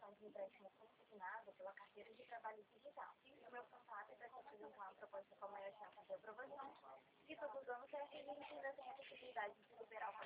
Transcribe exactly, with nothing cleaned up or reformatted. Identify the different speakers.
Speaker 1: aplicação de empréstimo consignado pela carteira de trabalho digital. O meu contato é para te apresentar uma proposta com a maior chance de aprovação, e todo os anos será que a gente ainda tem a possibilidade de liberar o